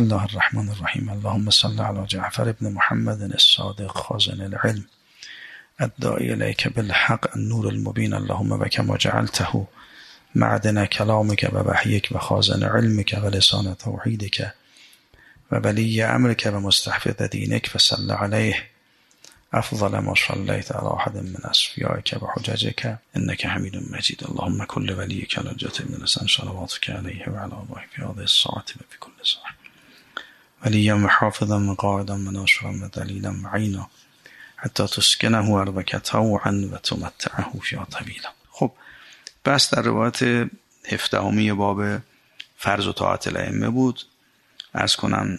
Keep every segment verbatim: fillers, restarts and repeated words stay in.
الله الرحمن الرحیم. اللهم صل علی جعفر ابن محمد الصادق خازن العلم الداعی الیک بالحق النور المبین. اللهم و کما جعلته معدن کلامک و وحیک و خازن علمک و لسان توحیدک و ولی امرک و مستحفظ دینک و صل علیه افضل ما صلیت علی احد من اصفیائک و حججک انک حمید مجید. اللهم کل ولیک الحجة ابن الحسن صلواتک علیه و علی آبائه فی هذه الساعة و فی کل ساعة ولیا و حافظا و قائدا و ناصرا و دلیلا و عینا حتی تسکنه ارضک طوعا و تمتعه فیها طویلا. خب بس در روایت هفدهمی باب فرض و طاعت الائمه بود. عرض کنم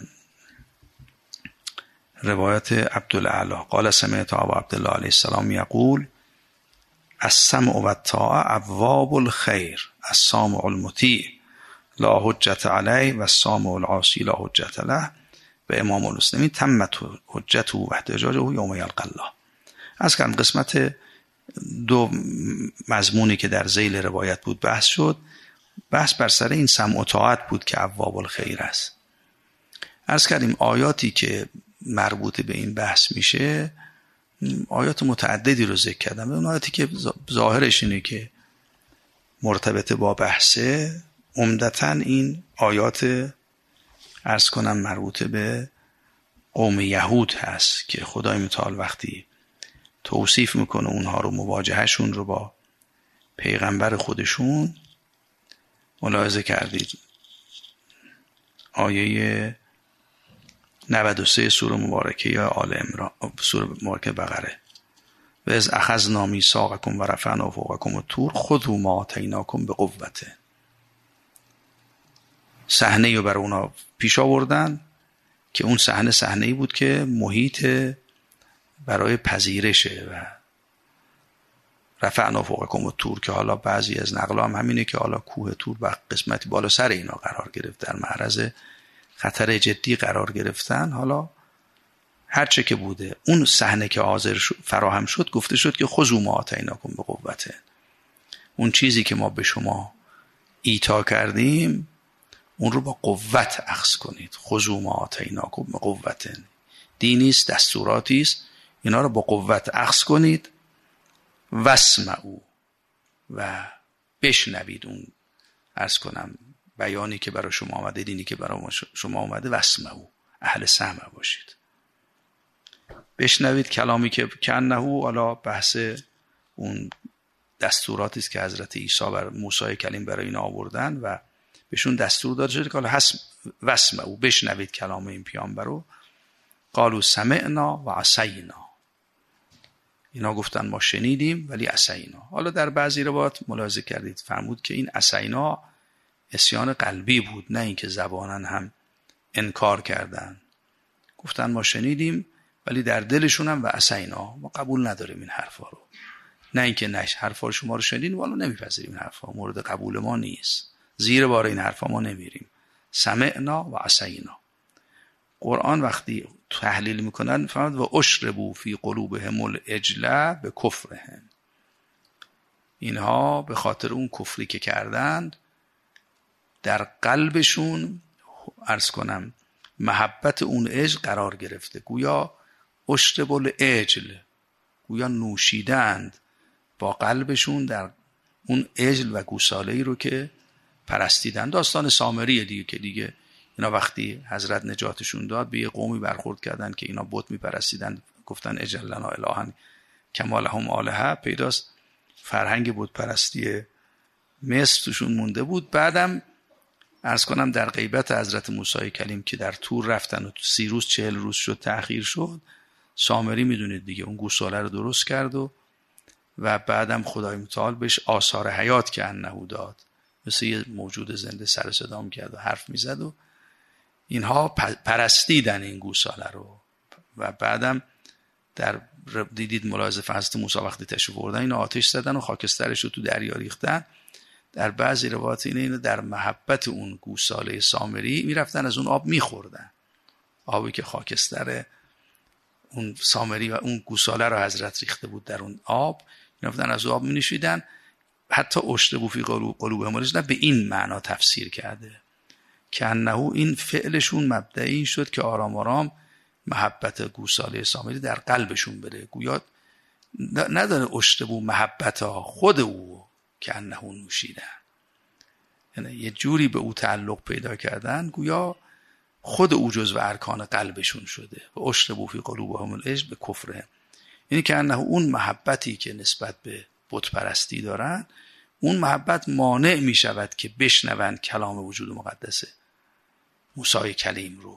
روایت عبدالاعلی قال سمعت ابا عبدالله علیه السلام یقول السمع و الطاعه ابواب الخیر السامع المطیع لا حجت علیه و السامع العاصی لا حجت له و امام المسلمین تمت حجته و احتجاجه یوم یلقی الله. از کردم قسمت دو مضمونی که در ذیل روایت بود بحث شد. بحث بر سر این سمع و طاعت بود که ابواب الخیر است. عرض کردیم آیاتی که مربوط به این بحث میشه آیات متعددی رو ذکر کردم. اون آیاتی که ظاهرش اینه که مرتبط با بحثه عمدتاً این آیات عرض کنم مربوط به قوم یهود هست که خدای متعال وقتی توصیف میکنه اونها رو مواجهشون رو با پیغمبر خودشون ملاحظه کردید. آیه نود و سه سوره مبارکه یا آل عمران سوره مبارکه بقره و از اخذنا میثاقکم و رفعنا فوقکم الطور خذوا ما آتیناکم بقوة. صحنه رو برای اونا پیش آوردن که اون صحنه صحنه‌ای بود که محیط برای پذیرشه و رفعنا فوقکم الطور که حالا بعضی از نقلا هم همینه که حالا کوه طور و قسمتی بالا سر اینا قرار گرفت، در معرض خطر جدی قرار گرفتن. حالا هرچه که بوده اون صحنه که حاضر فراهم شد گفته شد که خذوا ما آتیناکم بقوة. اون چیزی که ما به شما ایتا کردیم اون رو با قوت اخذ کنید. خذوا ما آتیناکم بقوة دینی است، دستوراتی است، اینا رو با قوت اخذ کنید. واسمعوا و بشنوید اون عرض کنم بیانی که برای شما آمده، دینی که برای شما آمده. واسمعوا اهل سمع باشید، بشنوید کلامی که کنهو حالا بحث اون دستوراتی است که حضرت عیسی بر موسی کلیم برای اینا آوردن و بهشون دستور داده شده که حالا واسمعوا بشنوید کلام این پیامبر رو. قالوا سمعنا و عصینا، اینا گفتن ما شنیدیم ولی عصینا. حالا در بعضی روایات ملاحظه کردید فرمود که این عصینا عصیان قلبی بود، نه اینکه زبانن هم انکار کردن. گفتن ما شنیدیم ولی در دلشون هم و عصینا، ما قبول نداریم این حرفا رو. نه اینکه نش حرفا رو شما رو شنیدیم والا نمیپذیریم، این حرفا مورد قبول ما نیست، زیر بار این حرفا ما نمیریم. سمعنا و عصینا. قرآن وقتی تحلیل میکنن فرمود و اشربوا فی قلوبهم العجل بکفرهم، اینها به خاطر اون کفری که کردند در قلبشون عرض کنم محبت اون عجل قرار گرفته. گویا اشربوا العجل، گویا نوشیدند با قلبشون در اون عجل و گوساله‌ای رو که پرستیدن. داستان سامریه دیگه که دیگه اینا وقتی حضرت نجاتشون داد به یه قومی برخورد کردن که اینا بت میپرستیدن، گفتن اجعل لنا الها کما لهم آلهه. پیداست فرهنگ بت پرستی مصر توشون مونده بود. بعدم عرض کنم در غیبت حضرت موسی کلیم که در طور رفتن و سی روز چهل روز شد تأخیر شد، سامری میدونید دیگه اون گوساله رو درست کرد و و بعدم خدای متعال بهش آثار حیات که انه داد، مثل یه موجود زنده سر صدا میکرد و حرف میزد و اینها پرستیدن این گوساله رو. و بعدم در دیدید ملاحظه حضرت موسی وقتی تشریف آوردن اینو آتش زدن و خاکسترش رو تو دریا ریختن. در بعضی روایات اینه در محبت اون گوساله سامری میرفتن از اون آب میخوردن، آبی که خاکستر اون سامری و اون گوساله رو حضرت ریخته بود در اون آب، میرفتن از اون آب مینوشیدن. حتی اشربوا فی قلوبهم العجل به این معنا تفسیر کرده که انه این فعلشون مبدعی شد که آرام آرام محبت گوساله سامری در قلبشون بره. گویا نداره اشتبو محبت ها، خود او که انه نوشیدن، یعنی یه جوری به او تعلق پیدا کردن گویا خود او جزو ارکان قلبشون شده. و اشتبو فی قلوبهم العجل به کفرهم، یعنی که انه اون محبتی که نسبت به بت پرستی دارن، اون محبت مانع می شود که بشنوند کلام وجود مقدسه موسی کلیم رو.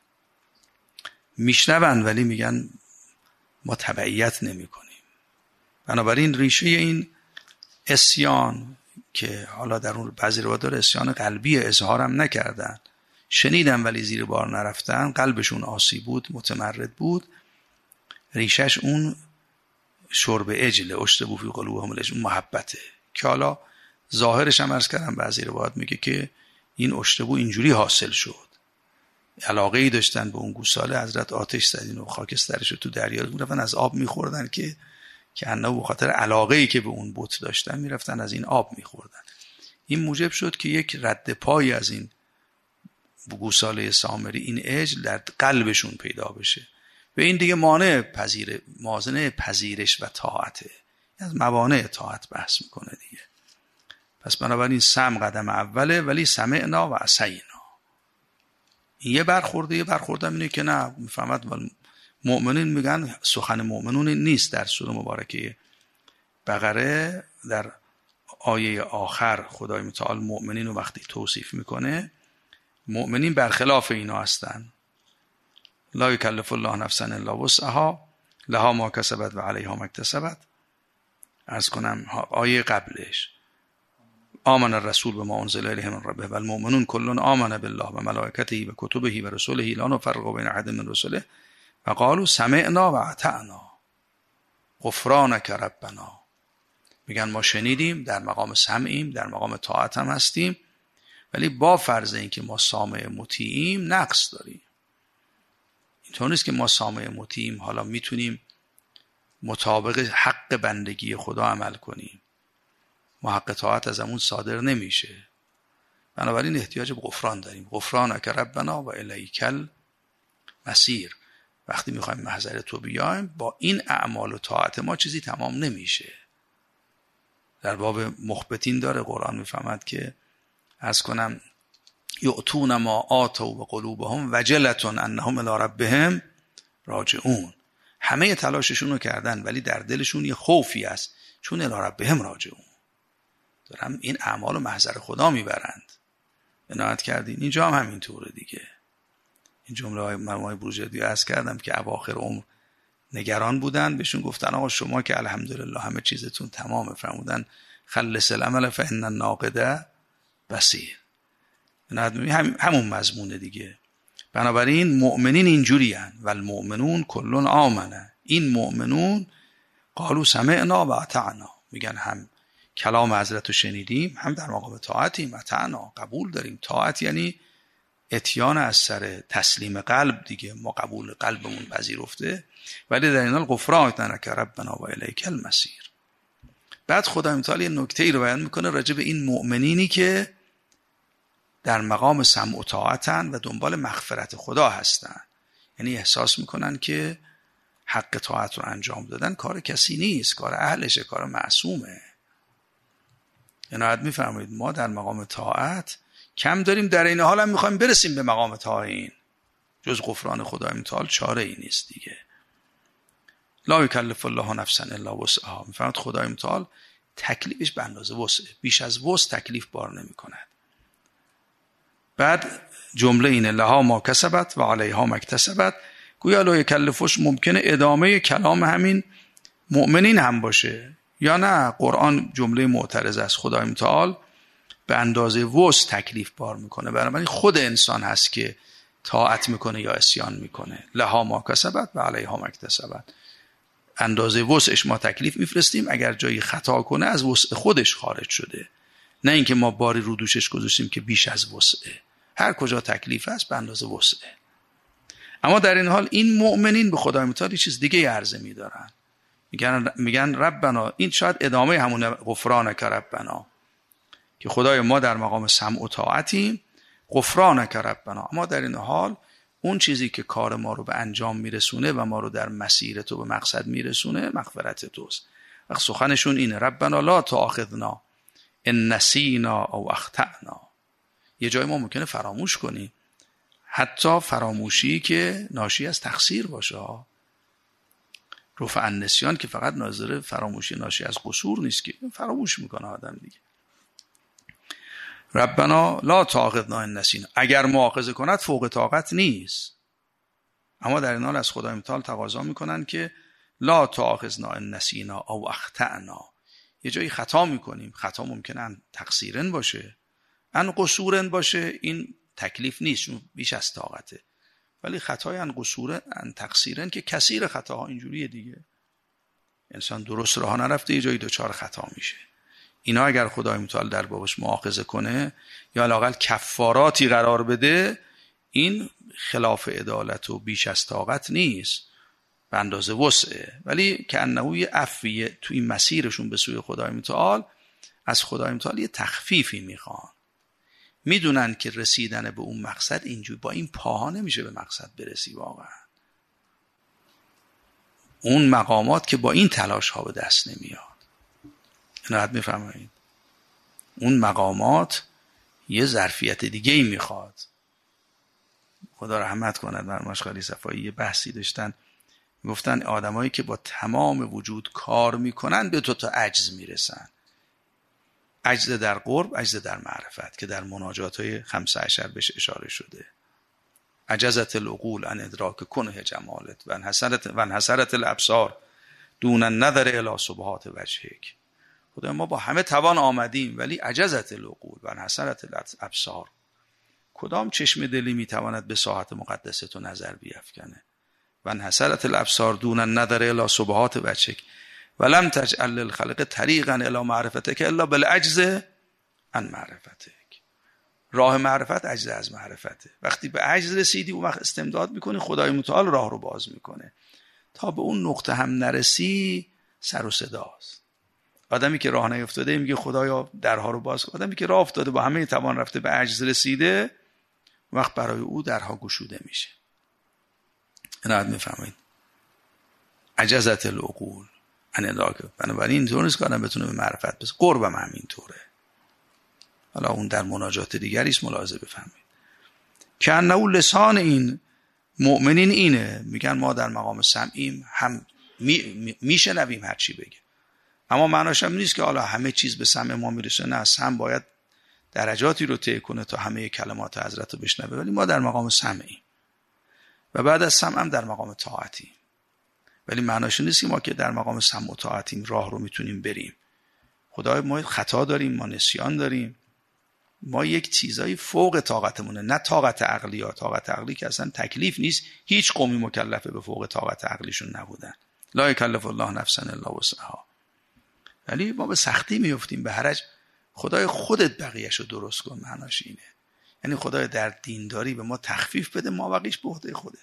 میشنوند ولی میگن ما تبعیت نمی کنیم. بنابراین ریشه این عصیان که حالا در اون بعضی روایات داره عصیان قلبی، اظهارم نکردن، شنیدن ولی زیر بار نرفتن، قلبشون آسی بود، متمرد بود، ریشش اون شرب عجل، اشتبو فی قلوبهم العجل، اون محبته که حالا ظاهرش هم عرض کردم بعضی روایات میگه که این اشتبو اینجوری حاصل شد، علاقه ای داشتن به اون گوساله، حضرت آتش زدین و خاکسترش رو تو دریا میرفتن از آب میخوردن که که انه به خاطر علاقه ای که به اون بت داشتن میرفتن از این آب میخوردن. این موجب شد که یک رد پایی از این گوساله سامری، این عجل، در قلبشون پیدا بشه. و این دیگه مانع پذیر مازنه پذیرش و طاعته، از موانع طاعت بحث میکنه دیگه. پس بنابراین سم قدم اوله، ولی سمعنا و عصینا. این یه برخورده یه برخوردم اینه که نه میفهمد مؤمنین، میگن سخن مؤمنون نیست. در سوره مبارکه بقره در آیه آخر خدای متعال مؤمنین رو وقتی توصیف میکنه، مؤمنین برخلاف اینا هستن. لا یکلف الله نفسا الا وسعها لها ما کسبت و علیها ما اکتسبت. عرض کنم آیه قبلش آمن الرسول بما انزل الیه من ربه و المؤمنون کل آمن بالله و ملائکته و کتبه و رسله لا نفرق بین احد من رسله و قالوا سمعنا و اطعنا غفرانک ربنا. میگن ما شنیدیم، در مقام سمعیم، در مقام طاعت هم هستیم، ولی با فرض این که ما سامع مطیعیم نقص داریم. اینطور نیست که ما سامع مطیعیم حالا میتونیم مطابق حق بندگی خدا عمل کنیم، ما حق طاعت از همون صادر نمیشه. بنابراین احتیاج به غفران داریم. غفرانک ربنا و الیک المصیر. وقتی میخوایم محضر تو بیایم، با این اعمال و طاعت ما چیزی تمام نمیشه. در باب مخبتین داره قرآن میفهمد که عرض کنم یؤتون ما آتوا و قلوبهم وجلة انهم الی ربهم راجعون. همه تلاششون رو کردن ولی در دلشون یه خوفی است، چون الی ربهم راجعون، دارن این اعمال رو محضر خدا میبرند. عنایت کردین اینجا هم همینطوره دیگه. این جمله های مرحوم بروجردی عرض کردم که اواخر عمر نگران بودن، بهشون گفتن آقا شما که الحمدلله همه چیزتون تمامه، فرمودن خلص العمل فان الناقد بصیر. هم همون مضمونه دیگه. بنابراین مؤمنین اینجوری هن و المؤمنون کلون آمنه. این مؤمنون قالوا سمعنا و اطعنا، میگن هم کلام حضرت رو شنیدیم، هم در مقام طاعتیم، اطعنا قبول داریم. طاعت یعنی اتیان از سر تسلیم قلب دیگه، ما قبول قلبمون پذیرفته، ولی در این حال غفرانک ربنا و الیک المصیر. بعد خدای متعال یه نکته‌ای رو بیان میکنه راجع به این مؤمنینی که در مقام سمع و طاعتن و دنبال مغفرت خدا هستن، یعنی احساس میکنن که حق طاعت رو انجام دادن کار کسی نیست، کار اهلشه، کار معصومه. عنایت میفرمایید ما در مقام طاعت کم داریم، در این حال هم میخوایم برسیم به مقام طاعین، جز غفران خدای متعال چاره ای نیست دیگه. لا یکلف الله نفسا الا وسعها. میفرماید خدای متعال تکلیفش به اندازه وسعه، بیش از وسع تکلیف بار نمی کند. بعد جمله اینه لها ما کسبت و علیها ما اکتسبت. گویا لا یکلفش ممکنه ادامه کلام همین مؤمنین هم باشه یا نه. قرآن جمله معترض است. خدای متعال به اندازه وسع تکلیف بار میکنه، بنابراین خود انسان هست که طاعت میکنه یا عصیان میکنه. لها ما کسبت و علیها ما اکتسبت. اندازه وسعش ما تکلیف میفرستیم، اگر جایی خطا کنه از وسع خودش خارج شده، نه اینکه ما باری رو دوشش گذاشتیم که بیش از وسعه. هر کجا تکلیف هست به اندازه وسعه. اما در این حال این مؤمنین به خدای متعال چیز دیگه عرضه میدارن، میگن میگن ربنا. این شاید ادامه همون غفرانک ربنا، که خدای ما در مقام سمع و طاعتیم، غفرانک ربنا. اما در این حال اون چیزی که کار ما رو به انجام میرسونه و ما رو در مسیر تو به مقصد میرسونه مغفرت توست. وقت سخنشون اینه ربنا لا تؤاخذنا ان نسینا او اخطأنا. یه جای ما ممکنه فراموش کنیم، حتی فراموشی که ناشی از تقصیر باشه. رفع النسیان که فقط ناظر فراموشی ناشی از قصور نیست، که فراموش میکنه آدم دیگه. ربنا لا تؤاخذنا ان نسینا، اگر مؤاخذه کند فوق طاقت نیست. اما در این حال از خدای متعال تقاضا میکنن که لا تؤاخذنا ان نسینا او اخطأنا. یه جایی خطا میکنیم، خطا ممکنه ان تقصیرن باشه، ان قصورن باشه، این تکلیف نیست چون بیش از طاقته. ولی خطای ان قصورن ان تقصیرن که کثیر خطاها اینجوریه دیگه. انسان درست راه نرفته، یه جایی دوچار خطا میشه. اینا اگر خدای متعال در بابش مؤاخذه کنه یا لااقل کفاراتی قرار بده، این خلاف عدالت و بیش از طاقت نیست، به اندازه وسعه. ولی که انه یه عفویه توی مسیرشون به سوی خدای متعال، از خدای متعال یه تخفیفی میخوان. میدونن که رسیدن به اون مقصد اینجوری با این پاها نمیشه به مقصد برسی. واقعا اون مقامات که با این تلاش ها به دست نمیاد. اینو حد میفهمید؟ اون مقامات یه ظرفیت دیگه ای میخواد. خدا رحمت کنه، در مشخالی صفایی یه بحثی داشتن، گفتن آدمایی که با تمام وجود کار میکنن به تو تا عجز میرسن. عجز در قرب، عجز در معرفت، که در مناجات های خمسه عشر بهش اشاره شده. عجزت العقول عن ادراک کنه جمالت و انحسرت و انحسرت الابصار دون النظر الی سبحات وجهک. خدا ما با همه توان آمدیم ولی عجزت العقول و انحسرت الابصار. کدام چشم دلی میتواند به ساحت مقدس تو نظر بیفکنه؟ و انحسرت الابصار دون النظر الی سبحات وجهک ولم تجعل للخلق طریقا الی معرفتک الا بالعجز عن معرفتک. راه معرفت عجز از معرفته. وقتی به عجز رسیدی اون وقت استمداد میکنی، خدای متعال راه رو باز میکنه. تا به اون نقطه هم نرسی سر و صداست. آدمی که راه نیفتاده میگه خدایا درها رو باز کن. آدمی که راه افتاده با همه توان رفته به عجز رسیده، وقت برای او درها گشوده میشه. اینا میفهمید؟ عجزت العقول ان ادراک. بنابراین اینطور نیست که آدم بتونه به معرفت برسه. قربم همینطوره. حالا اون در مناجات دیگری است، ملاحظه بفهمید که انه لسان این مؤمنین اینه. میگن ما در مقام سمعیم، هم میشنویم می هر چی بگه، اما معناش هم نیست که حالا همه چیز به سمع ما میرسه. نه، سمع باید درجاتی رو طی کنه تا همه کلمات حضرت رو بشنوه. ولی ما در مقام سمعیم و بعد از سمع هم در مقام طاعتیم. ولی معناش نیست که ما که در مقام سمع و طاعتیم راه رو میتونیم بریم. خدای ما خطا داریم، ما نسیان داریم، ما یک چیزای فوق طاقتمونه. نه طاقت عقلی ها، طاقت عقلی که اصلا تکلیف نیست. هیچ قومی مکلفه به فوق طاقت عقلیشون نبودن. لا یکلف الله نفسا الا وسعها. ولی ما به سختی میفتیم، به حرج. خدای خودت بقیه‌شو درست کن، معناش اینه. یعنی خدای در دینداری به ما تخفیف بده، ما بقیش به عهده خودت.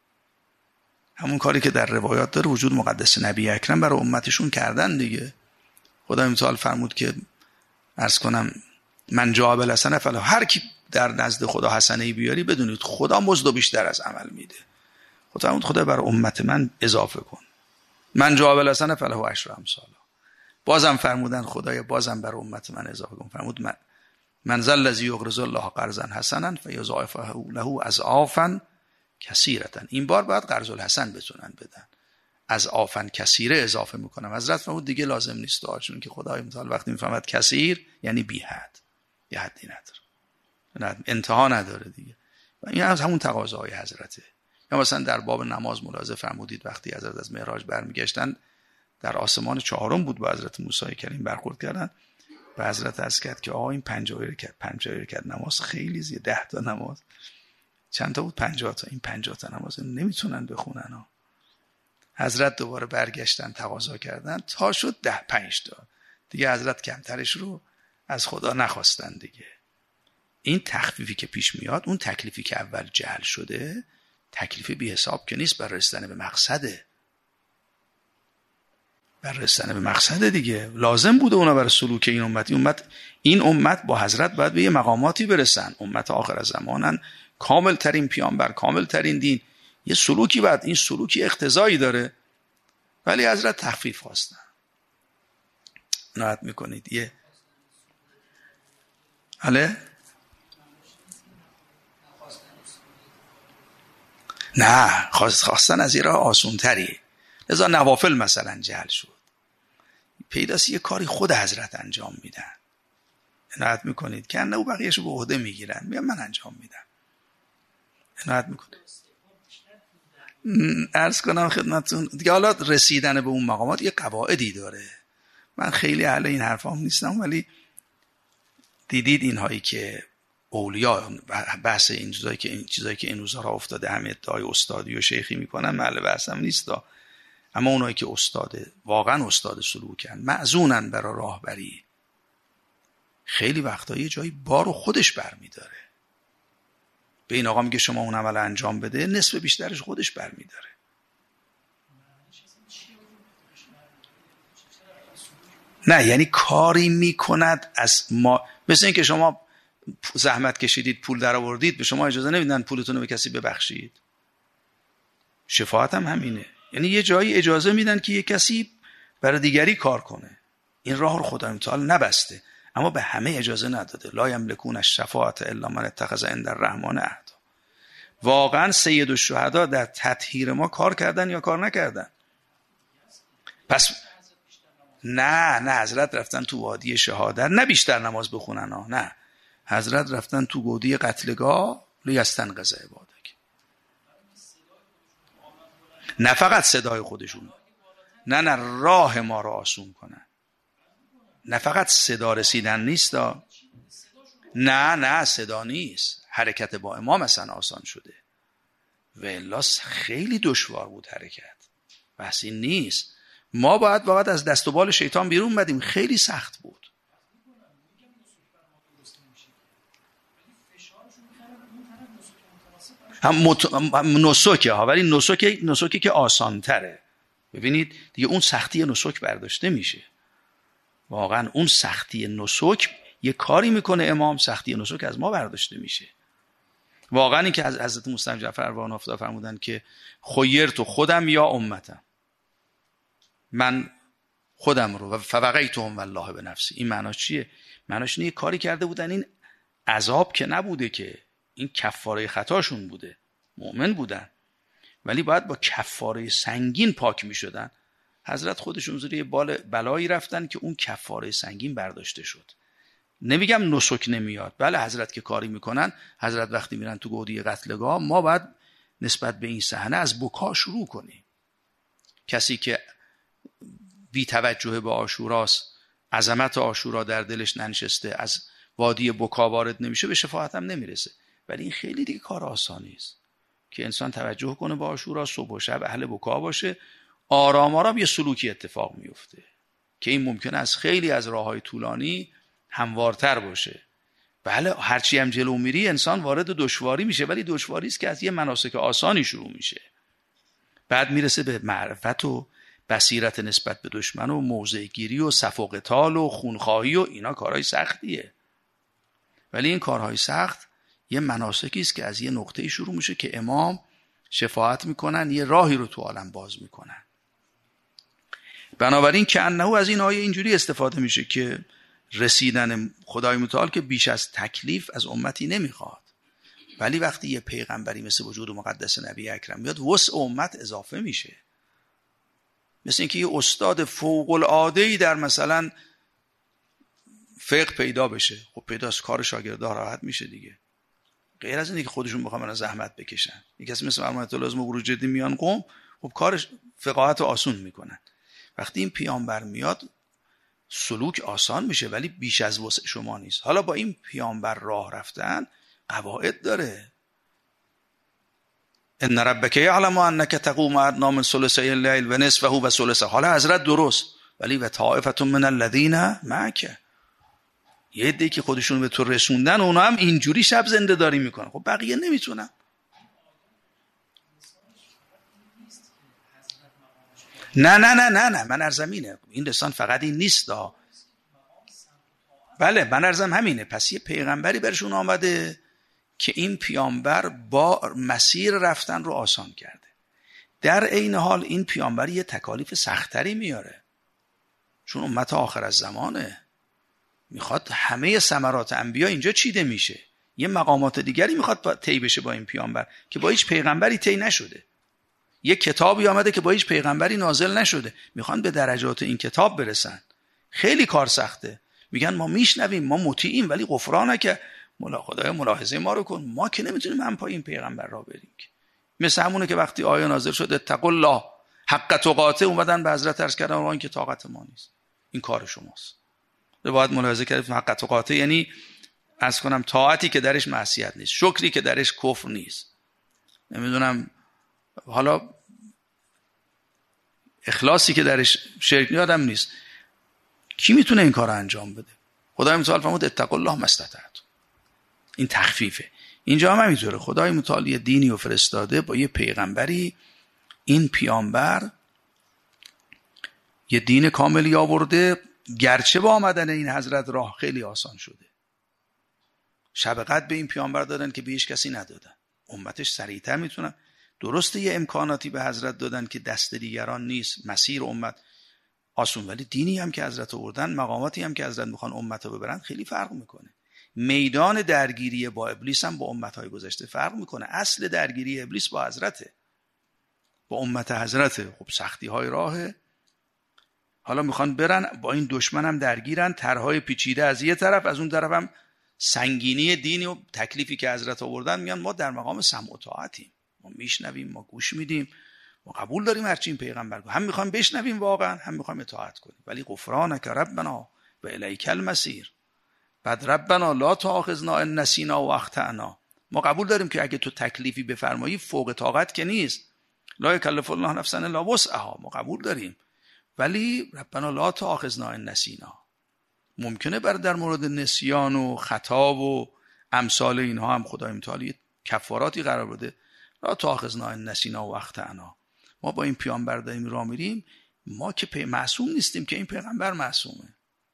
همون کاری که در روایات داره وجود مقدس نبی اکرم برای امتشون کردن دیگه. خدای متعال فرمود که عرض کنم من جاء بالحسنه فله. هر کی در نزد خدا حسنه‌ای بیاری بدونید خدا مزد بیشتر از عمل میده. خدا فرمود خدا برای امت من اضافه کن. من جاء بالحسنه فله عشر امثالها. بازم فرمودن خدایا بازم برای امت من اضافه کن. فرمود من من ذا الذی یقرض الله قرضا حسنا فیضاعفه له اضعافا کثیرة. این بار باید قرض الحسن بتونن بدن. از آفن کثیره اضافه میکنم. حضرت فرمود دیگه لازم نیست دعا، چون که خدای متعال وقتی میفهمد کثیر یعنی بی حد، یه حدی نداره، انتها نداره دیگه. و این از همون تقاضاهای حضرته. یا مثلا در باب نماز ملاحظه فرمودید وقتی حضرت از معراج برمیگشتن در آسمان چهارم بود با حضرت موسی کریم برخورد کردن. به حضرت عرض کرد که آقا این پنجاه رکعت پنجاه رکعت نماز خیلی زیاد، ده تا نماز چند تا بود؟ پنجاه تا. این پنجاه تا نماز نمیتونن بخونن ها. حضرت دوباره برگشتن تقاضا کردن تا شد ده پنج تا. دیگه حضرت کمترش رو از خدا نخواستن دیگه. این تخفیفی که پیش میاد، اون تکلیفی که اول جهل شده، تکلیف بی حساب که نیست برای رسیدن به مقصده. بر رسیدن به مقصد دیگه. لازم بوده اونا برای سلوک این امت. این امت این امت با حضرت باید به یه مقاماتی برسن. امت آخر زمانن، کامل ترین پیامبر، کامل ترین دین، یه سلوکی باید، این سلوکی اقتضایی داره. ولی حضرت تخفیف خواستن. نهایت میکنید یه حاله؟ نه، خواستن از یه راه آسون تری. لذا نوافل مثلا جهل شد. پیداست یه کاری خود حضرت انجام میدن. عنایت میکنید که نه او بقیهشو به عهده میگیرن، میگن من انجام میدم. عنایت میکنید. عرض کنم خدمتتون دیگه، حالا رسیدن به اون مقامات یه قواعدی داره. من خیلی اهل این حرفام نیستم، ولی دیدید اینهایی که اولیا بحث این چیزایی که این چیزایی که این روزها را افتاده همه ادعای استادی و شیخی میکنن، محل بحثم نیست. اما اونایی که استاده، واقعا استاد سلوکن، معزونن برای راهبری، خیلی وقتا یه جایی بارو خودش برمیداره. به این آقا میگه شما اون عمل انجام بده، نصف بیشترش خودش برمیداره. نه یعنی کاری میکند از ما، مثل این که شما زحمت کشیدید پول در آوردید، به شما اجازه نمیدن پولتون رو به کسی ببخشید. شفاعت هم همینه، یعنی یه جایی اجازه میدن که یه کسی برای دیگری کار کنه. این راه رو خدای متعال نبسته، اما به همه اجازه نداده. لا یملکون الشفاعة الا من اتخذ عند الرحمن عهدا. واقعا سید الشهدا در تطهیر ما کار کردن یا کار نکردن؟ پس نه نه حضرت رفتن تو وادی شهادت نه بیشتر نماز بخونن ها. نه، حضرت رفتن تو گودی قتلگاه لیستنقذ عبادک. نه فقط صدای خودشون، نه نه راه ما رو آسون کنن. نه فقط صدا رسیدن نیست. نه نه صدا نیست، حرکت با امام مثلا آسان شده، و الا خیلی دشوار بود حرکت. بس این نیست. ما باید باید از دست و بال شیطان بیرون بدیم، خیلی سخت بود. هم, مت... هم نسکه ها، ولی نسکه نسکه که آسان تره. ببینید دیگه اون سختی نسک برداشته میشه. واقعا اون سختی نسک یه کاری میکنه امام، سختی نسک از ما برداشته میشه. واقعا این که از حضرت مستعمل جعفر ارواح افتاده فرمودن که خیرت خودم یا امتم، من خودم رو و فوقیتهم والله به نفسی. این معناش چیه؟ معناش اینه کاری کرده بودن، این عذاب که نبوده، که این کفاره خطاشون بوده، مؤمن بودن، ولی باید با کفاره سنگین پاک می شدن. حضرت خودشون زیر یه بال بلایی رفتن که اون کفاره سنگین برداشته شد. نمیگم نسک نمیاد، بله حضرت که کاری میکنن، حضرت وقتی میرن تو گودی قتلگاه، ما باید نسبت به این صحنه از بکا شروع کنیم. کسی که بی توجه به عاشوراست، عظمت عاشورا در دلش ننشسته، از وادی بکا وارد نمیشه، به شفاعت هم نمیرسه. ولی این خیلی دیگه کار آسانی است که انسان توجه کنه به عاشورا، صبح و شب اهل بکا باشه، آرام آرام یه سلوکی اتفاق میفته که این ممکنه از خیلی از راههای طولانی هموارتر باشه. بله هرچی هم جلو میری انسان وارد دشواری میشه، ولی دشواری است که از یه مناسک آسانی شروع میشه، بعد میرسه به معرفت و بصیرت نسبت به دشمن و موضع گیری و صف و قتال و خونخواهی و اینا کارهای سختیه. ولی این کارهای سخت یه مناسکی است که از یه نقطه‌ای شروع میشه که امام شفاعت میکنن، یه راهی رو تو عالم باز میکنن. بنابراین که انه از این آیه اینجوری استفاده میشه که رسیدن خدای متعال که بیش از تکلیف از امتی نمیخواد، ولی وقتی یه پیغمبری مثل وجود مقدس نبی اکرم میاد، وسع امت اضافه میشه. مثل اینکه یه استاد فوق العاده‌ای در مثلا فقه پیدا بشه، خب پیداست، کار شاگردها راحت میشه دیگه. غیر از اینه که خودشون بخوام زحمت بکشن. یک کسی مثل مرحوم الله از مبرور جدی میان قم، خب کارش فقاهت آسون میکنن. وقتی این پیامبر میاد سلوک آسان میشه، ولی بیش از وسع شما نیست. حالا با این پیامبر راه رفتن قواعد داره. ان ربک یعلم انک تقوم ادنی من ثلثی الليل و نصفه و ثلثه. حالا حضرت درست، ولی و طائفه من الذین معک، یه عده‌ای که خودشون به تو رسوندن، اونا هم اینجوری شب زنده داری میکنن. خب بقیه نمیتونن. نه نه نه نه نه من ارزم اینه، این لسان فقط این نیست دا. بله من ارزم همینه. پس یه پیغمبری برشون آمده که این پیامبر با مسیر رفتن رو آسان کرده. در عین حال این پیامبر یه تکالیف سختری میاره، چون امت آخر از زمانه، میخواد همه ثمرات انبیا اینجا چیده میشه. یه مقامات دیگری میخواد طی بشه با این پیامبر که با هیچ پیغمبری طی نشده. یه کتابی آمده که با هیچ پیغمبری نازل نشده، میخوان به درجات این کتاب برسن. خیلی کار سخته. میگن ما میشنویم، ما مطیعیم، ولی غفرانه که مولا خدای ملاحظه ما رو کن، ما که نمیتونیم هم پای این پیغمبر را بریم. مثل همونه که وقتی آیه نازل شد اتقوا الله حق تقاته، اومدن به حضرت عرض کردن این که طاقت ما نیست، این کار شماست. باید ملاحظه کردیم حق تقاته یعنی عرض کنم طاعتی که درش معصیت نیست، شکری که درش کفر نیست، نمیدونم حالا اخلاصی که درش شرک یادم نیست. کی میتونه این کار رو انجام بده؟ خدای متعال فرمود اتقوا الله ما استطعتم. این تخفیفه. اینجا هم همینطوره. خدای متعال یه دینی رو فرستاده با یه پیغمبری، این پیامبر یه دین کاملی آورده، گرچه با آمدن این حضرت راه خیلی آسان شده. شب قدر به این پیامبر دادن که به هیچ کسی ندادن، امتش سریعتر میتونن. درسته یه امکاناتی به حضرت دادن که دست دیگران نیست، مسیر امت آسون، ولی دینی هم که حضرت آوردن، مقاماتی هم که حضرت میخوان امت رو ببرن خیلی فرق میکنه. میدان درگیری با ابلیس هم با امتهای گذشته فرق میکنه. اصل درگیری ابلیس با حضرته، با امت حضرته. خب سختی های راهه، حالا میخوان برن با این دشمن هم درگیرن، طرحهای پیچیده از یه طرف، از اون طرف هم سنگینی دینی و تکلیفی که حضرت آوردن. میگن ما در مقام سمع و طاعتیم، ما میشنویم، ما گوش میدیم، ما قبول داریم هرچی این پیغمبر گفت، هم میخوایم بشنویم واقعا، هم میخوایم اطاعت کنیم. ولی غفرانک ربنا و الیک المصیر. بعد ربنا لا تؤاخذنا ان نسینا و اخطأنا. ما قبول داریم که اگه تو تکلیفی بفرمایی فوق طاقت که نیست، لا یکلف الله نفسا الا وسعها، ما قبول داریم. ولی ربنا لا تؤاخذنا ان نسینا. ممکنه بر در مورد نسیان و خطا و امثال اینها هم خدای متعال کفاراتی قرار بده. لا تؤاخذنا ان نسینا و اخطأنا. ما با این پیامبر داریم راه میریم، ما که پی معصوم نیستیم که این پیغمبر معصومه،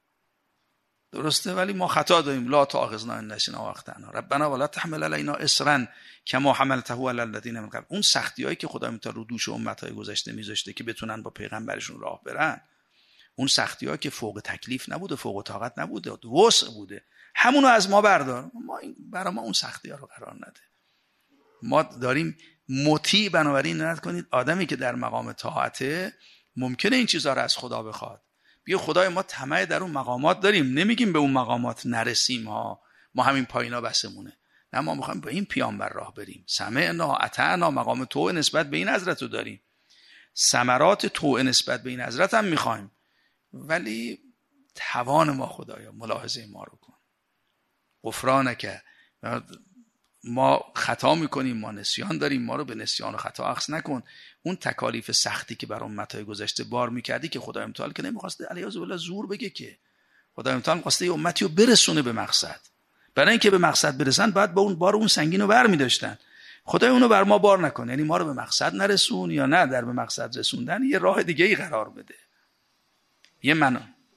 درسته، ولی ما خطا داریم. لا تؤاخذنا ان نسینا و اخطأنا ربنا ولا تحمل علینا اصرا کما حملته علی الذین من قبل. اون سختیایی که خدای متعال رو دوش امتهای گذشته میذاشته که بتونن با پیغمبرشون راه برن، اون سختیایی که فوق تکلیف نبوده، فوق طاقت نبوده، وسع بوده، همونو از ما بردار. ما برای ما اون سختی‌ها رو قرار نده. ما داریم مطیع، بنابراین نت کنید آدمی که در مقام طاعته ممکنه این چیزها رو از خدا بخواد. بیا خدای ما طمع در اون مقامات داریم، نمیگیم به اون مقامات نرسیم ها، ما همین پایینا بسمونه. نه، ما میخوایم با این پیامبر راه بریم. سمعنا اطعنا، مقام توعه نسبت به این حضرت رو داریم، ثمرات توعه نسبت به این حضرت هم میخوایم، ولی توان ما خدایا ملاحظه ما رو کن. غفرانک، ما خطا میکنیم، ما نسیان داریم، ما رو به نسیان و خطا اخذ نکن. اون تکالیف سختی که بر امتهای گذشته بار میکردی که خدای متعال که نمیخواسته علیاذ بالله زور بگه، که خدای متعال خواسته یه امتی رو برسونه به مقصد. برای اینکه به مقصد برسن باید با اون بار اون سنگین رو بر میداشتن. خدای اونو بر ما بار نکن، یعنی ما رو به مقصد نرسون، یا نه در به مقصد رسوندن یه راه دیگه ای قرار بده. یه منو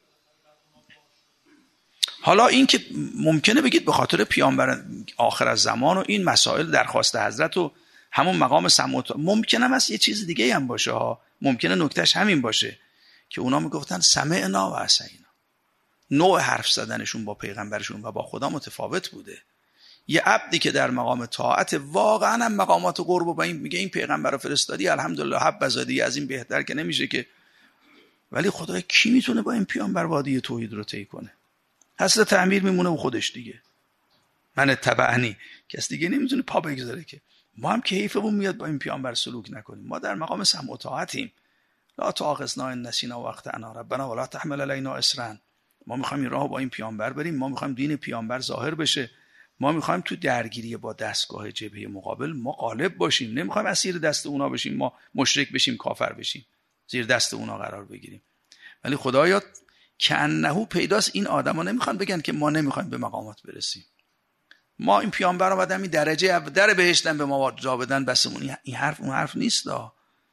حالا این که ممکنه بگید به خاطر پیامبر آخر از زمان و این مسائل درخواست حضرت و همون مقام سمع، ممکنه هم از یه چیز دیگه هم باشه ها. ممکنه نکتهش همین باشه که اونا میگفتن سمعنا و عصینا. نوع حرف زدنشون با پیغمبرشون و با خدا متفاوت بوده. یه عبدی که در مقام طاعت واقعا هم مقامات قرب و با این میگه این پیغمبر رو فرستادی، الحمدلله حب زادی، از این بهتر که نمیشه که. ولی خدای کی میتونه با این پیامبر وادی توحید رو طی کنه؟ حضرت امیر میمونه و خودش دیگه، من تبعنی، کس دیگه نمیتونه پا بگذاره. که ما هم که حیفمون میاد با این پیامبر سلوک نکنیم. ما در مقام سمع و طاعتیم. لا تؤاخذنا ان نسینا و اخطأنا ربنا ولا تحمل علینا اصرا. ما میخوایم این راه با این پیامبر بریم، ما میخوایم دین پیامبر ظاهر بشه، ما میخوایم تو درگیری با دستگاه جبهه مقابل ما غالب باشیم، نمیخوایم اسیر دست اونا بشیم، ما مشرک بشیم، کافر بشیم، زیر دست اونا قرار بگیریم. ولی خدایا که انه پیداست این آدما نمیخوان بگن که ما نمیخوایم به مقامات برسیم، ما این پیامبر اومدن این درجه در بهشتن به ما جا بدن بسمون. این حرف اون حرف نیست دا.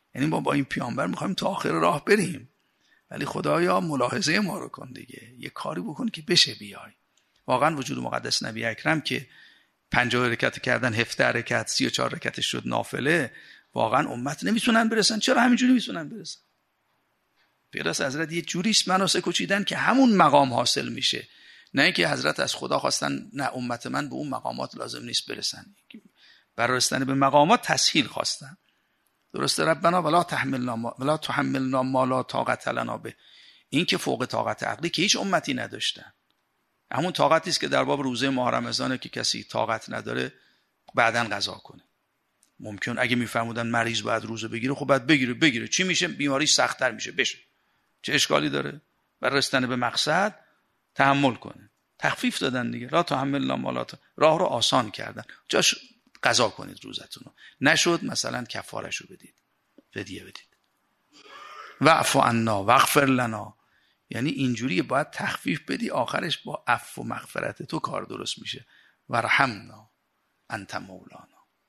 یعنی ما با این پیامبر میخوایم تا آخر راه بریم، ولی خدایا ملاحظه ما رو کن دیگه، یه کاری بکن که بشه بیای. واقعا وجود مقدس نبی اکرم که پنجاه رکعت کردن، هفده رکعت، سی و چهار رکعت شد نافله، واقعا امت نمیتونن برسن. چرا همینجوری میتونن برسن؟ پیراس حضرت یه جوریش مناسک کوچیدن که همون مقام حاصل میشه، نه اینکه حضرت از خدا خواستن نه امت من به اون مقامات لازم نیست برسن، برای رسیدن به مقامات تسهیل خواستن. درسته؟ ربنا ولا تحملنا ما ولا تحملنا ما لا طاقت لنا به، این که فوق طاقت عقلی که هیچ امتی نداشتن. همون طاقتی است که در باب روزه ماه رمضانه که کسی طاقت نداره بعداً قضا کنه. ممکن اگه میفهمودن مریض باید روزه بگیره، خب بعد بگیره بگیره چی میشه؟ بیماریش سخت‌تر میشه، بشه، چه اشکالی داره؟ برای رسیدن به مقصد تحمل کنه. تخفیف دادن دیگه، لا تحملنا ما لا، راه رو آسان کردن، جاش قضا کنید روزتون رو، نشد مثلا کفاره‌شو بدید، فدیه بدید. واعف عنا واغفر لنا، یعنی اینجوری باید تخفیف بدی، آخرش با عفو و مغفرت تو کار درست میشه. ورحمنا انت مولانا،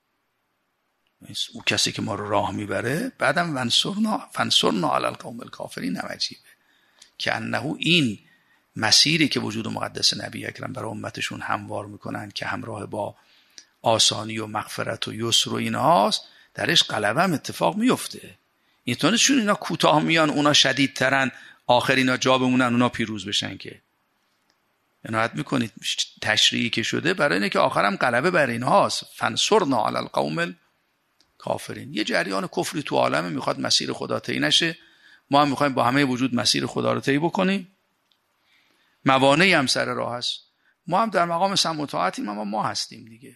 او کسی که ما رو راه میبره. بعدم ونصرنا فانصرنا علی القوم الکافرین، نمجیبه که انه این مسیری که وجود مقدس نبی اکرم برای امتشون هموار میکنن که همراه با آسانی و مغفرت و یسر و اینهاست، درش غلبه هم اتفاق میفته. اینطوری چون اینا کوتاه میان اونا شدیدترن، آخر اینا جا بمونن اونا پیروز بشن. که عنایت میکنید تشریعی که شده برای اینه که آخرم غلبه بر اینهاست. فانصرنا علی القوم الکافرین. یه جریان کفری تو عالمه میخواد مسیر خدا طی نشه، ما هم میخوایم با همه وجود مسیر خدا رو طی بکنیم. موانعی هم سر راه هست، ما هم در مقام سمع و طاعتیم، اما ما هستیم دیگه.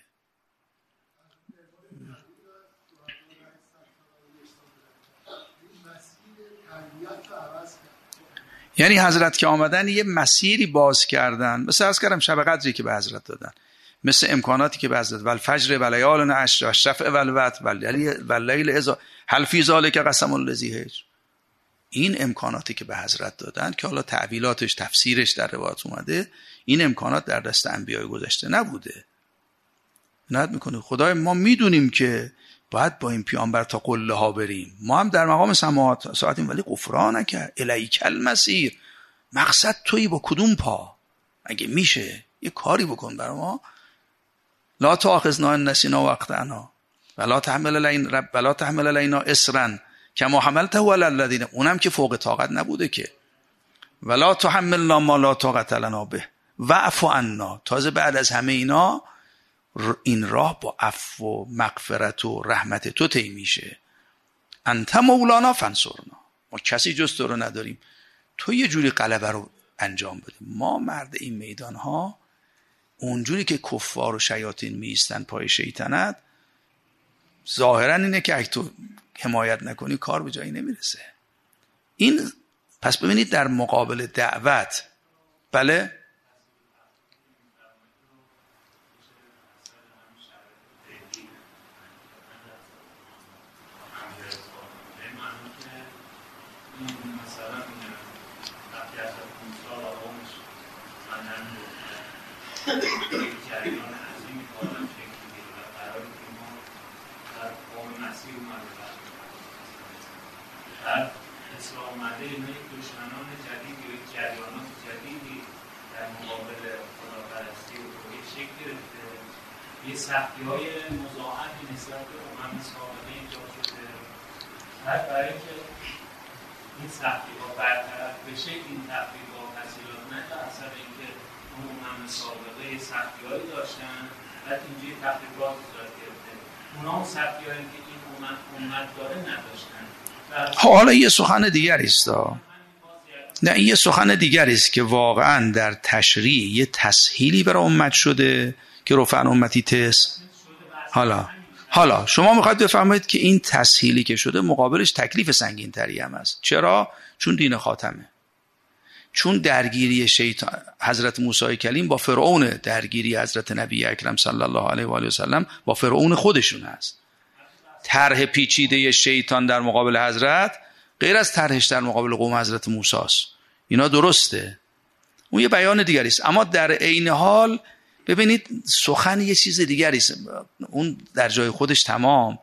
یعنی حضرت که آمدن یه مسیری باز کردن، مثل از کردم شب قدری که به حضرت دادن، مثل امکاناتی که به حضرت والفجر ولیال عشر والشفع والوتر واللیل اذا هل فی ذلک قسم الذی هجر، این امکاناتی که به حضرت دادن که حالا تعویلاتش تفسیرش در روایات اومده، این امکانات در دست انبیای گذشته نبوده. نهایت میکنه خدای ما میدونیم که باید با این پیامبر تا قله ها بریم، ما هم در مقام سماعت ساعتیم، ولی غفرانک الیک المسیر، مقصد تویی با کدوم پا؟ اگه میشه یه کاری بکن برای ما. لا تؤاخذنا ان نسینا و اخطأنا ولا تحمل علینا رب ولا تحمل علینا اصرا کما حملته علی الذین، اونم که فوق طاقت نبوده که. ولا تحملنا ما لا طاقت لنا به واعف عنا، تازه بعد از همه اینا این راه با عفو و مغفرت و رحمت تو طی میشه. انت مولانا فانصرنا، ما کسی جز تو رو نداریم، تو یه جوری غلبه رو انجام بده. ما مرد این میدان ها اونجوری که کفار و شیاطین میستن پای شیطنت، ظاهرا اینه که اگه تو حمایت نکنی کار به جایی نمیرسه. این پس ببینید در مقابل دعوت، بله در اسلام آمده اینه دشمنان جدید یا جریانات جدیدی در مقابل خداپرستی و توحید شکل گرفته، یه سختی‌های مضاعفی نسبت به امم سابقه ایجاد شده. هر برای که این سختی‌ها برطرف بشه، این تخفیف‌ها و تسهیلات نه در اثر اینکه اون امم سابقه سختی‌هایی داشتن بعد اینجوری تخفیفات ایجاد گرفته، اونا اون سختی‌هایی که این امت امت داره نداشتن. حالا یه سخن دیگری است، نه یه سخن دیگری است که واقعا در تشریع یه تسهیلی برای امت شده که رفعن امتی تس. حالا حالا شما میخواید بفهمید که این تسهیلی که شده مقابلش تکلیف سنگین تری هم است. چرا؟ چون دین خاتمه، چون درگیری شیطان حضرت موسی کلیم با فرعون، درگیری حضرت نبی اکرم صلی الله علیه و آله و سلم با فرعون خودشون هست. طرح پیچیده شیطان در مقابل حضرت غیر از طرحش در مقابل قوم حضرت موسی است. اینا درسته، اون یه بیان دیگری است. اما در عین حال ببینید سخن یه چیز دیگری است، اون در جای خودش تمام.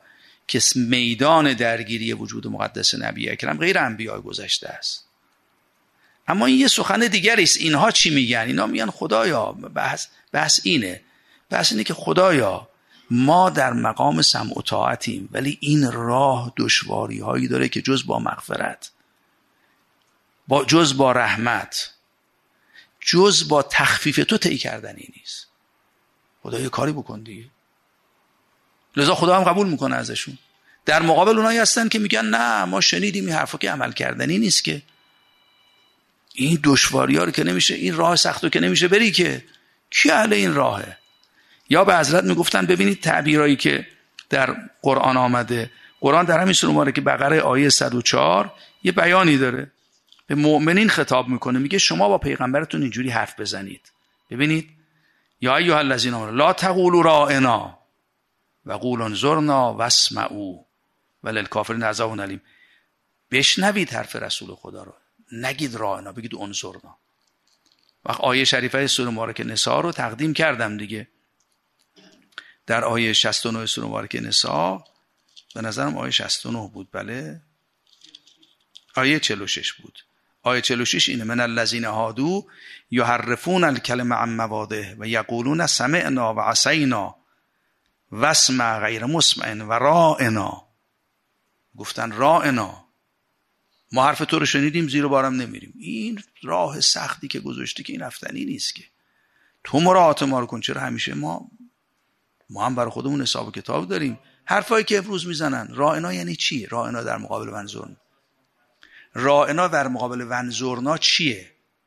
که میدان درگیری وجود مقدس نبی اکرم غیر انبیاء گذشته است. اما این یه سخن دیگری است. اینها چی میگن؟ اینا میگن خدایا، بحث بحث اینه بحث اینه که خدایا ما در مقام سمع و طاعتیم، ولی این راه دشواری هایی داره که جز با مغفرت، با جز با رحمت، جز با تخفیف تو طی کردنی نیست. خدا یه کاری بکن دیگه. لذا خدا هم قبول میکنه ازشون. در مقابل اونایی هستن که میگن نه ما شنیدیم این حرفا که عمل کردنی نیست، که این دشواری ها رو که نمیشه، این راه سختو که نمیشه بری، که کی اهل این راهه؟ یا به حضرت میگفتن ببینید تعبیرایی که در قرآن آمده، قرآن در همین سوره مبارکه بقره آیه صد و چهار یه بیانی داره، به مؤمنین خطاب میکنه، میگه شما با پیغمبرتون اینجوری حرف بزنید. ببینید یا ایها الذین آمنوا لا تقولوا راعنا و قولوا انظرنا واسمعوا وللکافرین عذاب الیم. بشنوید حرف رسول خدا رو، نگید راعنا، بگید انظرنا. وقت آیه شریفه سوره مبارکه نساء رو تقدیم کردم دیگه، در آیه شصت و نه سوره مبارکه نساء، به نظرم آیه شصت و نه بود، بله آیه چهل و شش بود. آیه چهل و شش اینه: من الذین هادوا یحرفون الکلم عن مواضعه و یقولون سمعنا و عصینا واسمع غیر مسمع و راعنا. گفتن راعنا، ما حرف تو رو شنیدیم زیر بارم نمیریم. این راه سختی که گذاشتی که این رفتنی نیست، که تو مراعات ما رو کن. چرا همیشه ما ما هم برای خودمون حساب کتاب داریم؟ حرفایی که امروز میزنن راعنا یعنی چی؟ راعنا در مقابل ونظرنا، راعنا در مقابل ونظرنا چیه؟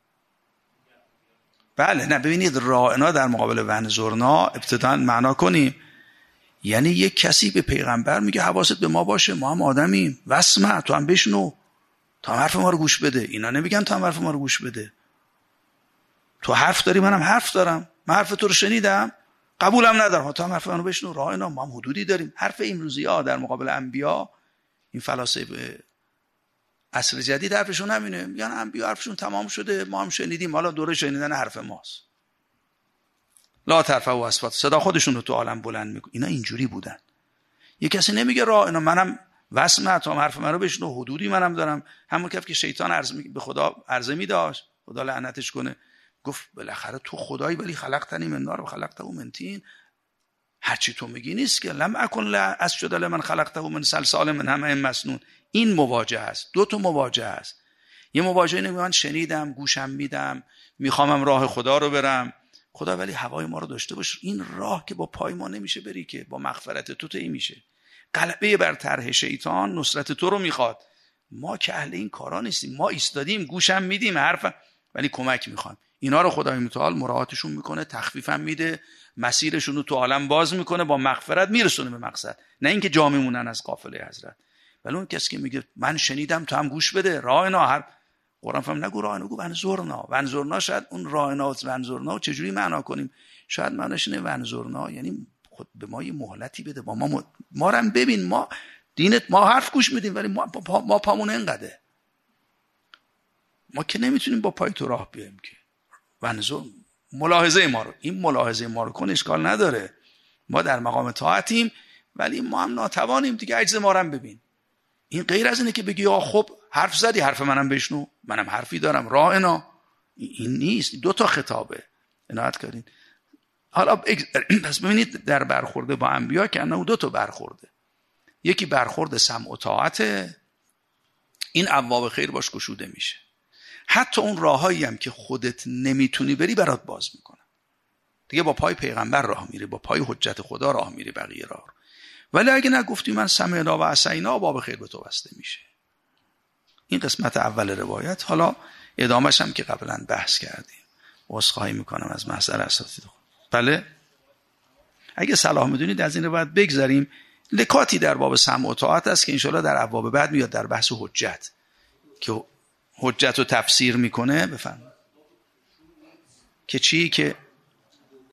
بله نه ببینید، راعنا در مقابل ونظرنا ابتداً معنا کنیم، یعنی یک کسی به پیغمبر میگه حواست به ما باشه، ما هم آدمیم، واسمع تو هم بشنو، تو هم حرف ما رو گوش بده. اینا نمیگن تو هم حرف ما رو گوش بده، تو حرف داری منم حرف دارم، من حرف تو رو شنیدم قبولم ندارم، تو هم حرف منو بشنو. راعنا، ما هم حدودی داریم. حرف امروزی ها در مقابل انبیا، این فلاسفه عصر جدید حرفشون همینه، میگن انبیا حرفشون تمام شده، ما هم شنیدیم، حالا دوره شنیدن حرف ماست. لا ترفعوا اصواتکم، صدا خودشون رو تو عالم بلند میکنن. اینا اینجوری بودن. یه کسی نمیگه راعنا، منم واسمع تو هم حرف منو بشنو، حدودی منم دارم. همون کف که شیطان عرض به خدا عرضه میداشت، خدا لعنتش کنه، گفت بالاخره تو خدایی ولی خلقتنی من نار و خلقته من طین. هرچی تو میگی نیست که لم اکن اسجد لمن خلقته من صلصال من حمأ مسنون. این مواجهه است، دو تا مواجهه است. یه مواجهه اینه من شنیدم، گوشم میدم، میخوامم راه خدا رو برم، خدا ولی هوای ما رو داشته باش. این راه که با پای ما نمیشه بری، که با مغفرت تو طی میشه. غلبه بر طرح شیطان نصرت تو رو میخواد. ما که اهل این کارا نیستیم، ما ایستادیم گوشم میدیم حرف، ولی کمک میخوام. اینا رو خدای متعال مراعاتشون میکنه، تخفیفم میده، مسیرشون رو تو عالم باز میکنه، با مغفرت میرسونه به مقصد. نه اینکه جا میمونن از قافله حضرت. ولی اون کسی که میگه من شنیدم تو هم گوش بده، راعنا، هر قرآن فهم نگو راعنا، گو ونظرنا. ونظرنا شاید اون راعنا و ونظرنا چجوری معنا کنیم؟ شاید معناش اینه ونظرنا یعنی خود به ما یه مهلتی بده، با ما ما رو هم ببین، ما دینت ما حرف گوش میدیم ولی ما پا ما پامون اینقدره، ما که نمیتونیم با پای تو راه بیایم. که ونظر ملاحظه ما رو، این ملاحظه ما رو کن، اشکال نداره. ما در مقام طاعتیم ولی ما هم ناتوانیم دیگه، عجز ما رو هم ببین. این غیر از اینه که بگی آ خب حرف زدی، حرف منم بشنو، منم حرفی دارم، راعنا. این نیست، دو تا خطابه، عنایت کردین. حالا پس ببینید در برخورده با انبیا که انه دو تا برخورده، یکی برخورد سمع و طاعته، این ابواب خیر باش گشوده میشه. حتی اون راهایی هم که خودت نمیتونی بری برات باز میکنه دیگه. با پای پیغمبر راه میری، با پای حجت خدا راه میری بقیه راه. ولی اگه نگفتی من سمعنا و عصینا، باب خیر به تو بسته میشه. این قسمت اول روایت. حالا ادامهش هم که قبلا بحث کردیم، عذرخواهی میکنم از محضر اساتید خود. بله اگه صلاح میدونید از این روایت بگذاریم. لکاتی در باب سمع و طاعت است که انشاءالله در ابواب بعد میاد، در بحث حجت که حجت رو تفسیر میکنه. بفهم که چی؟ که